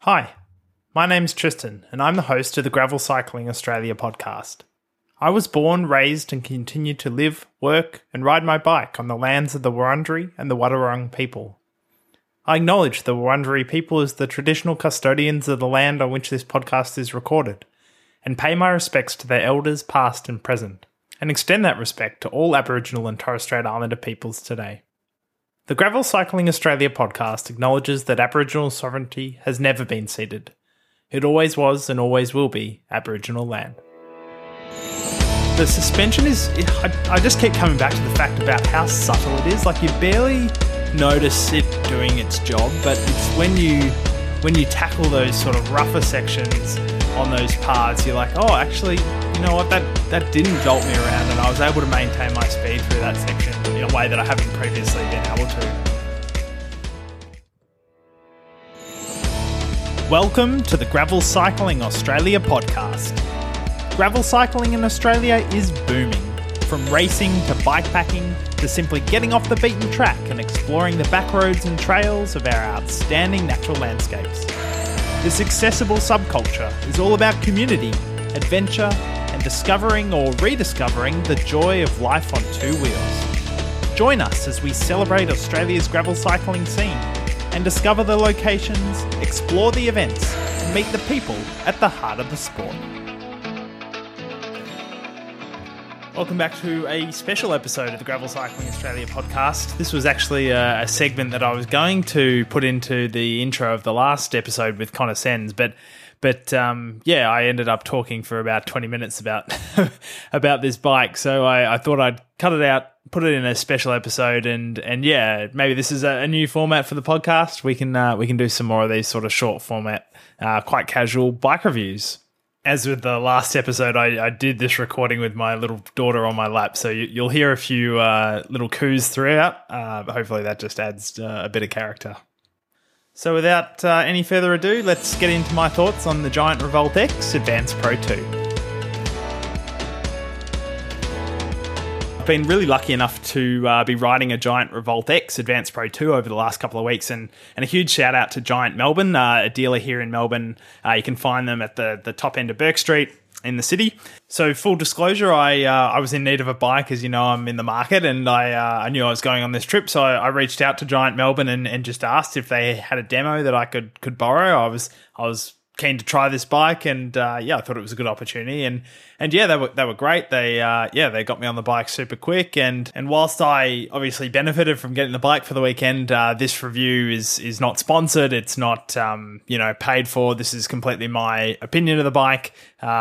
Hi, my name's Tristan, and I'm the host of the Gravel Cycling Australia podcast. I was born, raised, and continue to live, work, and ride my bike on the lands of the Wurundjeri and the Wadawurrung people. I acknowledge the Wurundjeri people as the traditional custodians of the land on which this podcast is recorded, and pay my respects to their elders past and present, and extend that respect to all Aboriginal and Torres Strait Islander peoples today. The Gravel Cycling Australia podcast acknowledges that Aboriginal sovereignty has never been ceded. It always was and always will be Aboriginal land. The suspension I just keep coming back to the fact about how subtle it is. Like, you barely notice it doing its job, but it's when you tackle those sort of rougher sections on those paths, you're like, oh, actually, you know what, that didn't jolt me around, and I was able to maintain my speed through that section in a way that I haven't previously been able to. Welcome to the Gravel Cycling Australia podcast. Gravel cycling in Australia is booming. From racing to bikepacking to simply getting off the beaten track and exploring the back roads and trails of our outstanding natural landscapes. This accessible subculture is all about community, adventure, and discovering or rediscovering the joy of life on two wheels. Join us as we celebrate Australia's gravel cycling scene and discover the locations, explore the events, and meet the people at the heart of the sport. Welcome back to a special episode of the Gravel Cycling Australia podcast. This was actually a segment that I was going to put into the intro of the last episode with Connor Sens, but I ended up talking for about 20 minutes about about this bike. So I thought I'd cut it out, put it in a special episode, and maybe this is a new format for the podcast. We can do some more of these sort of short format, quite casual bike reviews. As with the last episode, I did this recording with my little daughter on my lap, so you'll hear a few little coos throughout. Hopefully that just adds a bit of character. So without any further ado, let's get into my thoughts on the Giant Revolt X Advance Pro 2. I've been really lucky enough to be riding a Giant Revolt X Advance Pro 2 over the last couple of weeks, and a huge shout out to Giant Melbourne, a dealer here in Melbourne. You can find them at the top end of Bourke Street in the city. So full disclosure, I was in need of a bike. As you know, I'm in the market, and I knew I was going on this trip, so I reached out to Giant Melbourne and just asked if they had a demo that I could borrow. I was keen to try this bike, and I thought it was a good opportunity, and they were great. They got me on the bike super quick, and whilst I obviously benefited from getting the bike for the weekend, this review is not sponsored. It's not paid for. This is completely my opinion of the bike.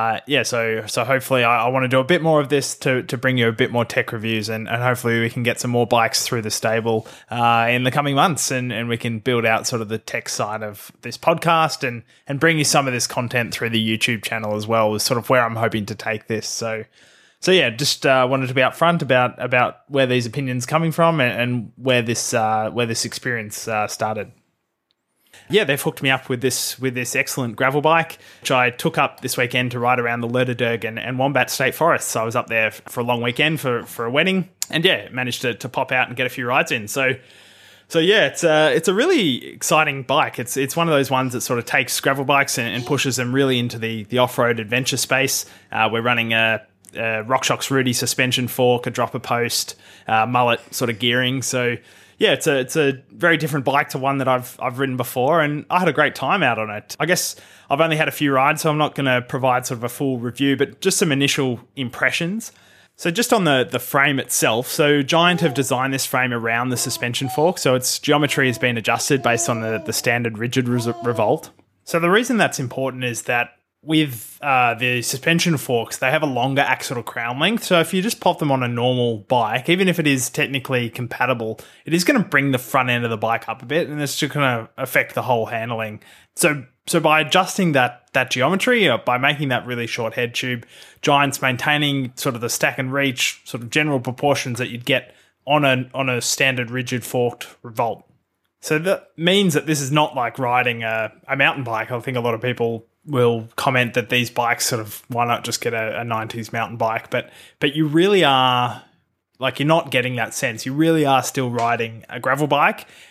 So hopefully I want to do a bit more of this to bring you a bit more tech reviews, and hopefully we can get some more bikes through the stable in the coming months, and we can build out sort of the tech side of this podcast and bring you some of this content through the YouTube channel as well, is sort of where I'm hoping to take this. So just wanted to be upfront about where these opinions coming from and where this experience started. Yeah, they've hooked me up with this excellent gravel bike, which I took up this weekend to ride around the Lerderderg and Wombat State Forest. So I was up there for a long weekend for a wedding, and managed to pop out and get a few rides in. So it's a really exciting bike. It's one of those ones that sort of takes gravel bikes and pushes them really into the off-road adventure space. We're running a RockShox Rudy suspension fork, a dropper post, mullet sort of gearing. So it's a very different bike to one that I've ridden before, and I had a great time out on it. I guess I've only had a few rides, so I'm not going to provide sort of a full review, but just some initial impressions. So just on the frame itself, so Giant have designed this frame around the suspension fork, so its geometry has been adjusted based on the standard rigid Revolt. So the reason that's important is that with the suspension forks, they have a longer axle crown length, so if you just pop them on a normal bike, even if it is technically compatible, it is going to bring the front end of the bike up a bit, and it's just going to affect the whole handling. So by adjusting that geometry, by making that really short head tube, Giant's maintaining sort of the stack and reach, sort of general proportions that you'd get on a standard rigid forked Revolt. So that means that this is not like riding a mountain bike. I think a lot of people will comment that these bikes sort of, why not just get a 90s mountain bike? But you really are, like, you're not getting that sense. You really are still riding a gravel bike.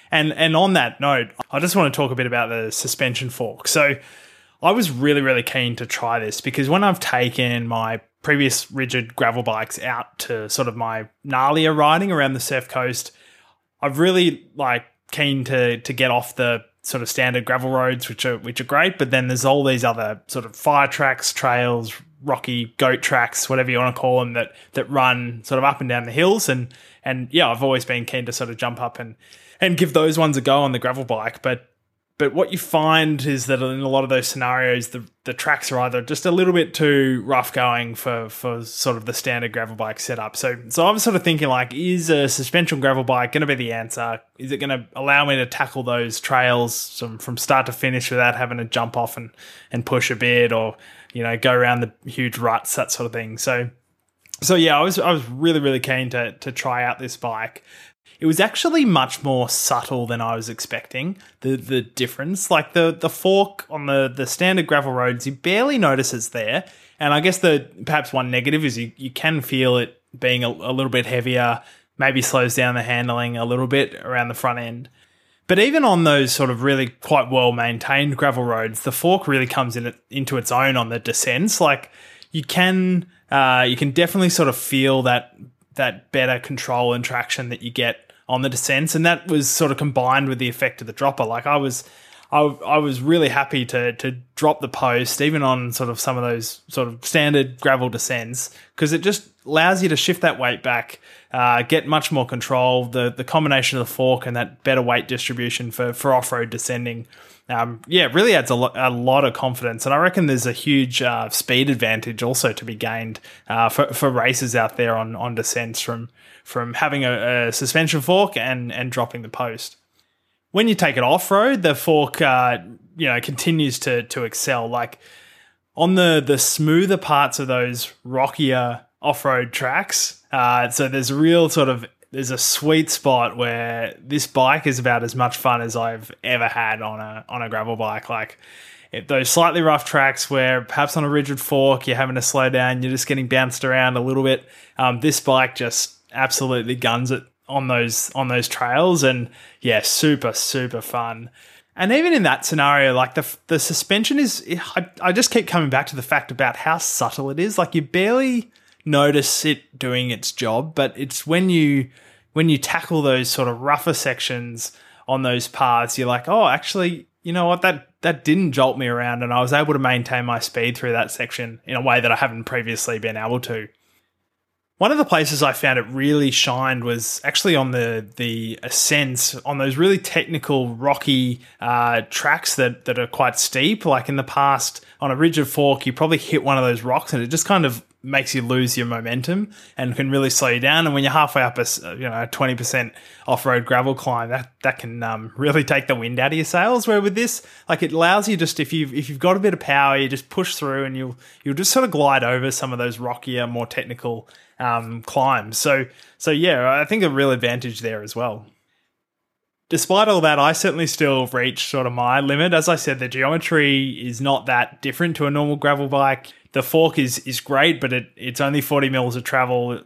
And on that note, I just want to talk a bit about the suspension fork. So I was really, really keen to try this because when I've taken my previous rigid gravel bikes out to sort of my gnarlier riding around the Surf Coast, I've really keen to get off the sort of standard gravel roads, which are great, but then there's all these other sort of fire tracks, trails, rocky goat tracks, whatever you want to call them, that run sort of up and down the hills. And yeah, I've always been keen to sort of jump up and give those ones a go on the gravel bike. But what you find is that in a lot of those scenarios, the tracks are either just a little bit too rough going for sort of the standard gravel bike setup. So I was sort of thinking is a suspension gravel bike going to be the answer? Is it going to allow me to tackle those trails from start to finish without having to jump off and push a bit or, go around the huge ruts, that sort of thing. So yeah, I was really, really keen to try out this bike. It was actually much more subtle than I was expecting, the difference. Like the fork on the standard gravel roads, you barely notice it's there. And I guess perhaps one negative is you can feel it being a little bit heavier, maybe slows down the handling a little bit around the front end. But even on those sort of really quite well-maintained gravel roads, the fork really comes into its own on the descents. Like you can definitely sort of feel that better control and traction that you get on the descents, and that was sort of combined with the effect of the dropper. Like I was really happy to drop the post even on sort of some of those sort of standard gravel descents because it just allows you to shift that weight back, get much more control. The combination of the fork and that better weight distribution for off-road descending, it really adds a lot of confidence. And I reckon there's a huge speed advantage also to be gained for racers out there on descents from having a suspension fork and dropping the post. When you take it off-road, the fork continues to excel. Like on the smoother parts of those rockier off-road tracks, so there's a sweet spot where this bike is about as much fun as I've ever had on a gravel bike. Like those slightly rough tracks where perhaps on a rigid fork you're having to slow down, you're just getting bounced around a little bit. This bike just absolutely guns it on those trails, and yeah, super, super fun. And even in that scenario, like the suspension I just keep coming back to the fact about how subtle it is. Like you barely notice it doing its job, but it's when you tackle those sort of rougher sections on those paths, you're like, oh, actually, you know what, that didn't jolt me around, and I was able to maintain my speed through that section in a way that I haven't previously been able to. One of the places I found it really shined was actually on the ascents, on those really technical, rocky tracks that are quite steep. Like in the past, on a rigid fork, you probably hit one of those rocks and it just kind of makes you lose your momentum and can really slow you down. And when you're halfway up a 20% off-road gravel climb, that can really take the wind out of your sails. Where with this, like it allows you just if you've got a bit of power, you just push through and you'll just sort of glide over some of those rockier, more technical climbs. So yeah, I think a real advantage there as well. Despite all that, I certainly still reach sort of my limit. As I said, the geometry is not that different to a normal gravel bike. The fork is great, but it's only 40 mils of travel.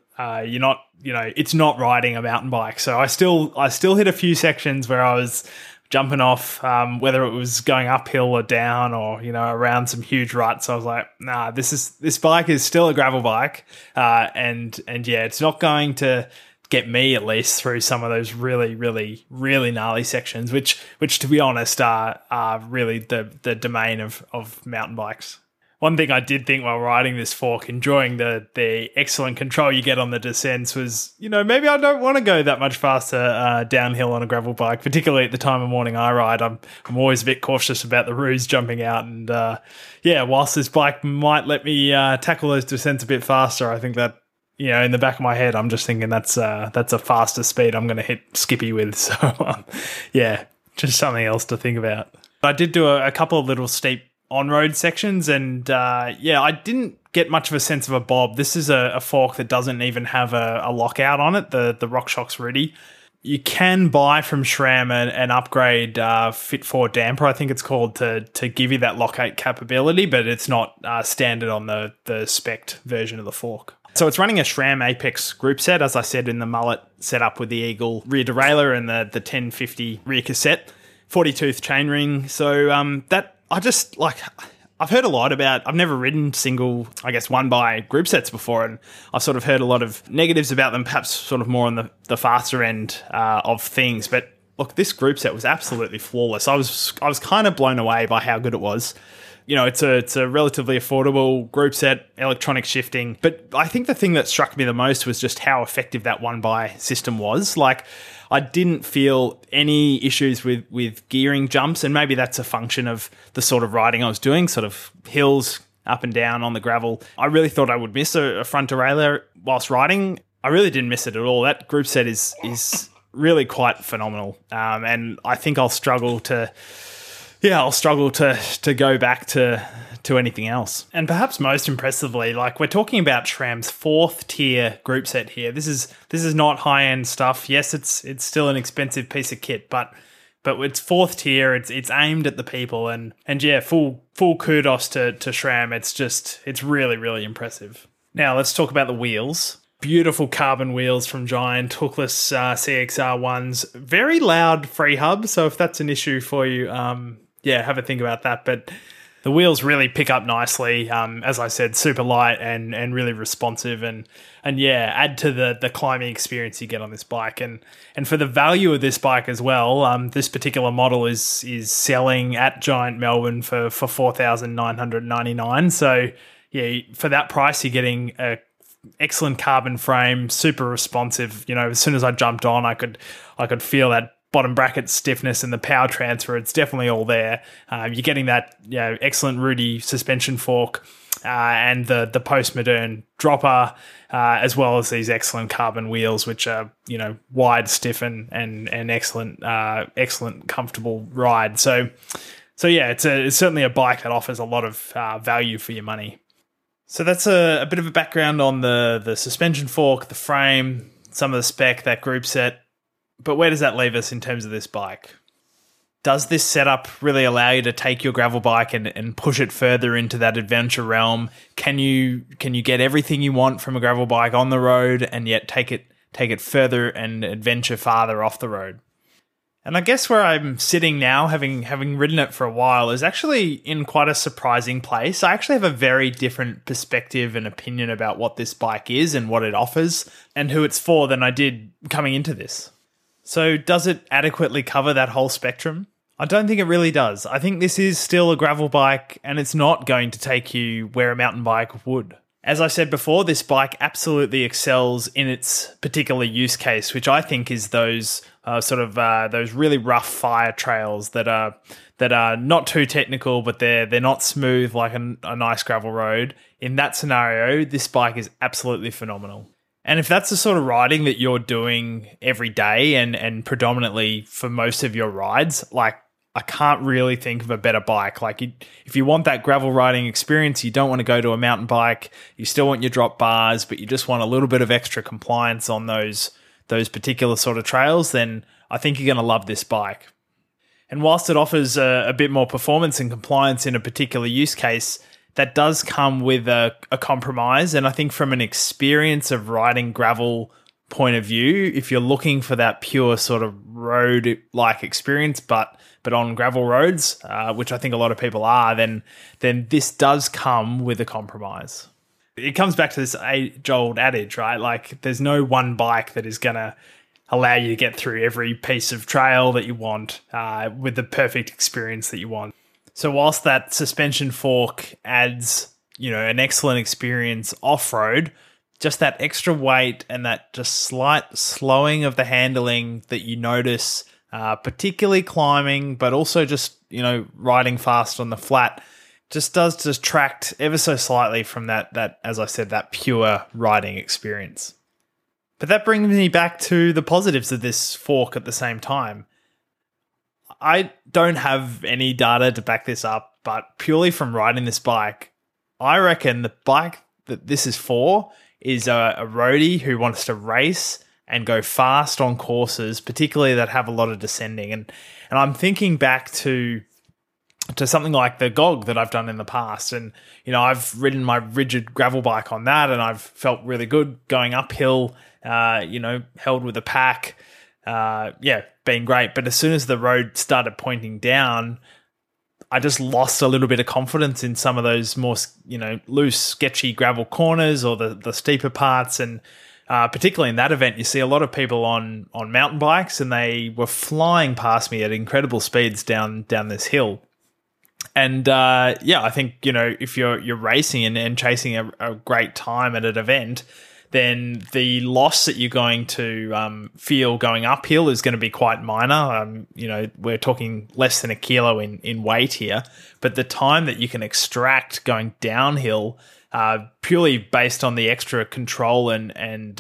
It's not riding a mountain bike. So I still hit a few sections where I was jumping off, whether it was going uphill or down or, around some huge ruts. I was like, nah, this bike is still a gravel bike. And yeah, it's not going to get me at least through some of those really, really, really gnarly sections, which to be honest are really the domain of mountain bikes. One thing I did think while riding this fork, enjoying the excellent control you get on the descents was, maybe I don't want to go that much faster downhill on a gravel bike, particularly at the time of morning I ride. I'm always a bit cautious about the roos jumping out. And whilst this bike might let me tackle those descents a bit faster, I think that, in the back of my head, I'm just thinking that's a faster speed I'm going to hit Skippy with. So, just something else to think about. I did do a couple of little steep on-road sections, and I didn't get much of a sense of a bob. This is a fork that doesn't even have a lockout on it, the RockShox Rudy. You can buy from SRAM an upgrade Fit 4 damper, I think it's called, to give you that lockout capability, but it's not standard on the spec'd version of the fork. So it's running a SRAM Apex group set, as I said, in the mullet setup with the Eagle rear derailleur and the 1050 rear cassette, 40-tooth chainring. So that I just like. I've heard a lot about, I've never ridden single, I guess, one by group sets before, and I've sort of heard a lot of negatives about them, perhaps sort of more on the faster end of things. But look, this group set was absolutely flawless. I was kind of blown away by how good it was. You know, it's a relatively affordable group set, electronic shifting. But I think the thing that struck me the most was just how effective that one by system was. Like, I didn't feel any issues with gearing jumps, and maybe that's a function of the sort of riding I was doing, sort of hills up and down on the gravel. I really thought I would miss a front derailleur whilst riding. I really didn't miss it at all. That group set is really quite phenomenal, and I think I'll struggle to go back to anything else. And perhaps most impressively, like, we're talking about SRAM's 4th tier group set here. This is not high end stuff. Yes, it's still an expensive piece of kit, but it's 4th tier. It's aimed at the people, and yeah, full kudos to SRAM. It's really, really impressive. Now let's talk about the wheels. Beautiful carbon wheels from Giant, hookless CXR ones. Very loud free hub, so if that's an issue for you, have a think about that. But the wheels really pick up nicely. As I said, super light and really responsive, and add to the climbing experience you get on this bike. And for the value of this bike as well, this particular model is selling at Giant Melbourne for $4,999. So yeah, for that price, you're getting a excellent carbon frame, super responsive. You know, as soon as I jumped on, I could feel that bottom bracket stiffness and the power transfer. It's definitely all there. You're getting that excellent Rudy suspension fork and the postmodern dropper, as well as these excellent carbon wheels, which are wide, stiff, and excellent comfortable ride. So yeah, it's certainly a bike that offers a lot of value for your money. So that's a bit of a background on the suspension fork, the frame, some of the spec, that group set. But where does that leave us in terms of this bike? Does this setup really allow you to take your gravel bike and push it further into that adventure realm? Can you get everything you want from a gravel bike on the road and yet take it further and adventure farther off the road? And I guess where I'm sitting now, having ridden it for a while, is actually in quite a surprising place. I actually have a very different perspective and opinion about what this bike is and what it offers and who it's for than I did coming into this. So does it adequately cover that whole spectrum? I don't think it really does. I think this is still a gravel bike, and it's not going to take you where a mountain bike would. As I said before, this bike absolutely excels in its particular use case, which I think is those those really rough fire trails that are not too technical, but they're not smooth like a nice gravel road. In that scenario, this bike is absolutely phenomenal. And if that's the sort of riding that you're doing every day and predominantly for most of your rides, like, I can't really think of a better bike. Like, if you want that gravel riding experience, you don't want to go to a mountain bike, you still want your drop bars, but you just want a little bit of extra compliance on those particular sort of trails, then I think you're going to love this bike. And whilst it offers a bit more performance and compliance in a particular use case, that does come with a compromise. And I think from an experience of riding gravel point of view, if you're looking for that pure sort of road-like experience, but on gravel roads, which I think a lot of people are, then this does come with a compromise. It comes back to this age-old adage, right? Like, there's no one bike that is going to allow you to get through every piece of trail that you want with the perfect experience that you want. So whilst that suspension fork adds, an excellent experience off-road, just that extra weight and that just slight slowing of the handling that you notice, particularly climbing, but also just, riding fast on the flat, just does distract ever so slightly from that, as I said, that pure riding experience. But that brings me back to the positives of this fork at the same time. I don't have any data to back this up, but purely from riding this bike, I reckon the bike that this is for is a roadie who wants to race and go fast on courses, particularly that have a lot of descending. And I'm thinking back to to something like the GOG that I've done in the past. And, I've ridden my rigid gravel bike on that and I've felt really good going uphill, held with a pack. Been great. But as soon as the road started pointing down, I just lost a little bit of confidence in some of those more, loose, sketchy gravel corners or the steeper parts. And particularly in that event, you see a lot of people on mountain bikes and they were flying past me at incredible speeds down this hill. And I think, if you're racing and chasing a great time at an event, then the loss that you're going to feel going uphill is going to be quite minor. We're talking less than a kilo in weight here, but the time that you can extract going downhill, purely based on the extra control and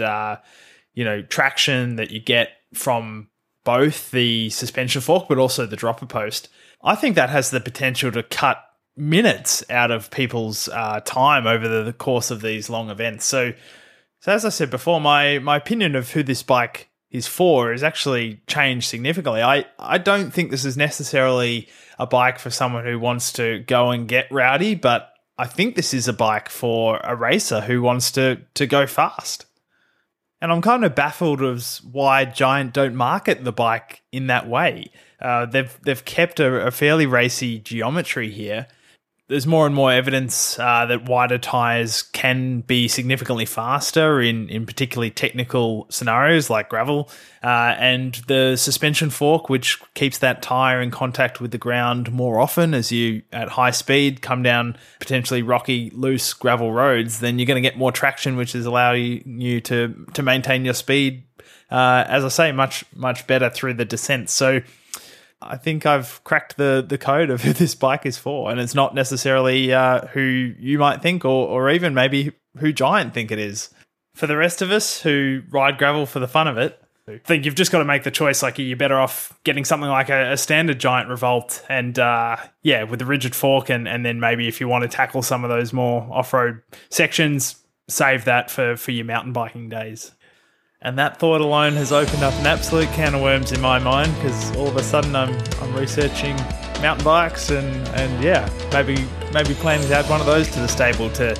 traction that you get from both the suspension fork but also the dropper post, I think that has the potential to cut minutes out of people's time over the course of these long events. So as I said before, my opinion of who this bike is for has actually changed significantly. I don't think this is necessarily a bike for someone who wants to go and get rowdy, but I think this is a bike for a racer who wants to go fast. And I'm kind of baffled as why Giant don't market the bike in that way. They've kept a fairly racy geometry here. There's more and more evidence that wider tyres can be significantly faster in particularly technical scenarios like gravel, and the suspension fork, which keeps that tyre in contact with the ground more often as you, at high speed, come down potentially rocky, loose gravel roads, then you're going to get more traction, which is allowing you to maintain your speed, as I say, much, much better through the descent. So I think I've cracked the code of who this bike is for, and it's not necessarily who you might think or even maybe who Giant think it is. For the rest of us who ride gravel for the fun of it, I think you've just got to make the choice. Like, you're better off getting something like a standard Giant Revolt and, with a rigid fork, and then maybe if you want to tackle some of those more off-road sections, save that for your mountain biking days. And that thought alone has opened up an absolute can of worms in my mind, because all of a sudden I'm researching mountain bikes and maybe planning to add one of those to the stable to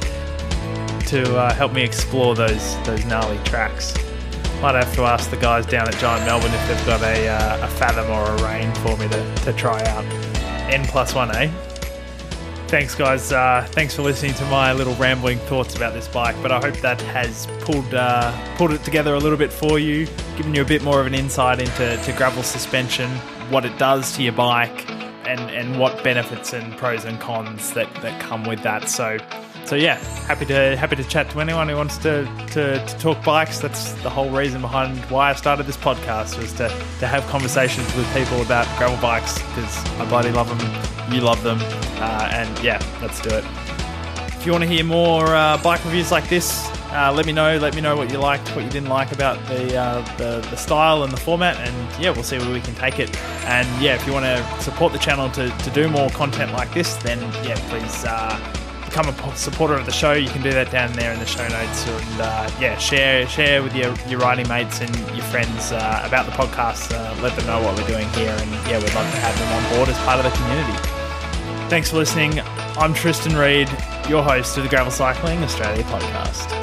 help me explore those gnarly tracks. Might have to ask the guys down at Giant Melbourne if they've got a Fathom or a Rain for me to try out. N+1, eh? Thanks, guys. Thanks for listening to my little rambling thoughts about this bike, but I hope that has pulled it together a little bit for you, given you a bit more of an insight into gravel suspension, what it does to your bike, and what benefits and pros and cons that come with that. So yeah, happy to chat to anyone who wants to talk bikes. That's the whole reason behind why I started this podcast, was to have conversations with people about gravel bikes, because I bloody love them, you love them, and yeah, let's do it. If you want to hear more bike reviews like this, let me know what you liked, what you didn't like about the style and the format, and yeah, we'll see where we can take it. And yeah, if you want to support the channel to do more content like this, then yeah, please become a supporter of the show. You can do that down there in the show notes, and share with your riding mates and your friends about the podcast. Let them know what we're doing here, and yeah, we'd love to have them on board as part of the community. Thanks for listening. I'm Tristan Reed, your host of the Gravel Cycling Australia podcast.